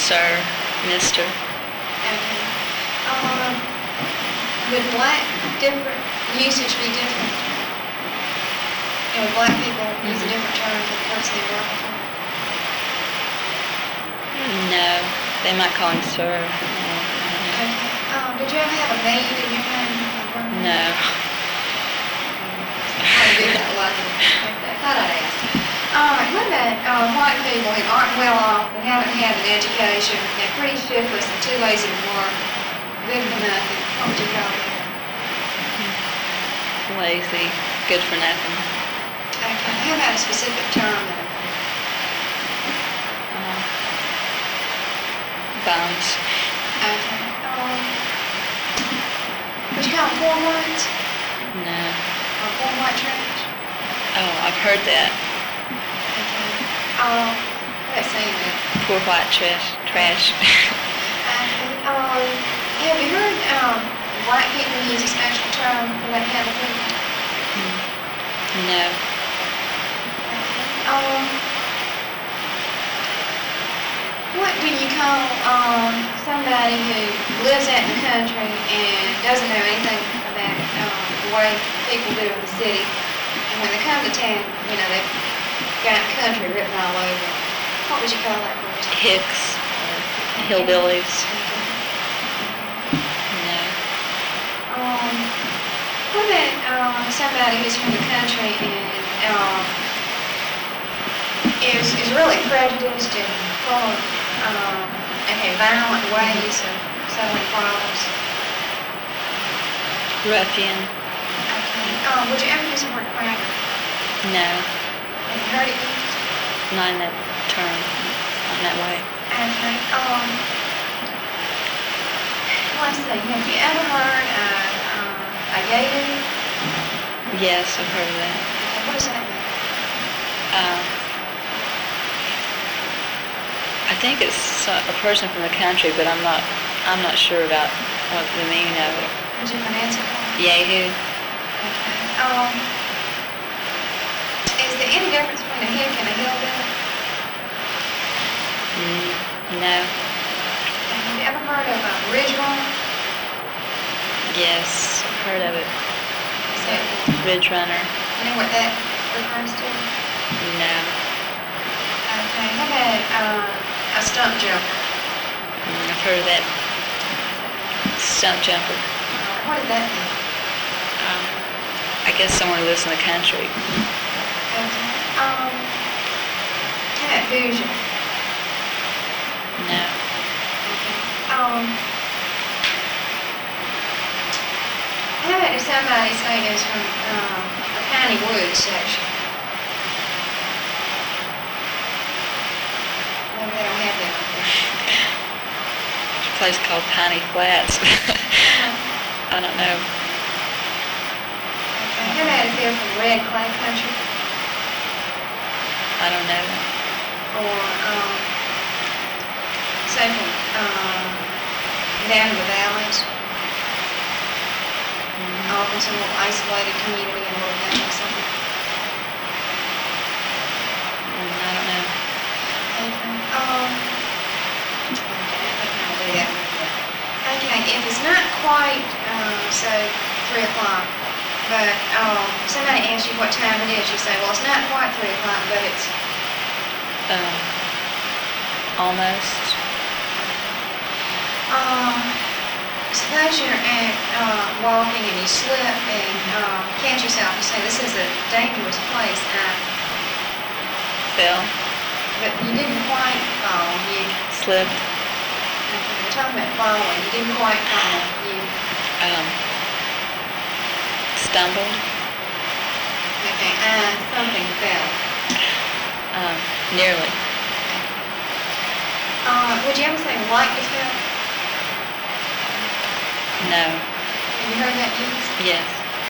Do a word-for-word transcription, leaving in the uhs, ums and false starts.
Sir, Mister. Okay. Um, would black different usage be different? You know, black people use a different term for the person they work for. No, they might call him Sir. No. Okay. Um, did you ever have a maid in your home? No. I do that a lot. I thought I'd ask. All right, what about uh, white people who aren't well off, they haven't had an education, they're pretty shiftless and too lazy to work, good for nothing? What would you call them? Lazy, good for nothing. Okay, how about a specific term though? Uh, bums. Okay. Um, would you call them poor whites? No. Or poor white trash? Oh, I've heard that. Okay. Um, let's see that. Poor white trash. Trash. Okay. Um, have you heard um, black people use a special term for that kind of thing? No. Um, what do you call um, somebody who lives out in the country and doesn't know anything about um, the way people do in the city? And when they come to town, you know, they've got country written all over them. What would you call that person? Hicks. Or hillbillies. No. Um, what about um, somebody who's from the country and um, is, is really prejudiced and full of um, and have violent ways of solving problems? Ruffian. Okay. Um, would you ever use the word cracker? No. Have you heard it used? Not in that term. Not in that way. Okay. Um, let's see. Have you ever heard of uh, a yabu? Yes, I've heard of that. What does that mean? Um, I think it's a person from the country, but I'm not. I'm not sure about what the meaning of it. Would you pronounce it for me? Yahoo. Okay. Um, is there any difference between a hick and a hillbilly? Mm, no. Have you ever heard of a ridge runner? Yes, I've heard of it. Is that, Ridge runner. you know what that refers to? No. Okay. How about uh, a stump jumper? Mm, I've heard of that. Stump jumper. What does that mean? Um, I guess someone who lives in the country. Okay. Um, how about Hoosier? No. Um, how about if somebody say is from um, a Piney Woods section? Maybe they don't have that up there. There's a place called Piney Flats. I don't know. Okay. How about if they're from red clay country? I don't know. Or, um, say from um, down in the valleys? Mm, Off in some little isolated community in a little valley or something? mm, I don't know. Okay. Um, yeah. Okay, if it's not quite, um, say, three o'clock, but um, somebody asks you what time it is, you say, well, it's not quite three o'clock, but it's, Um, almost. um, suppose you're at, uh, walking and you slip and uh, catch yourself and say, this is a dangerous place, uh, Fell. but you didn't quite fall, you, Slipped. okay, we're talking about falling, you didn't quite fall, you, Um, stumbled. okay, uh, something fell. Um, nearly. Uh, would you ever say like to fell? No. Have you heard that used? Yes.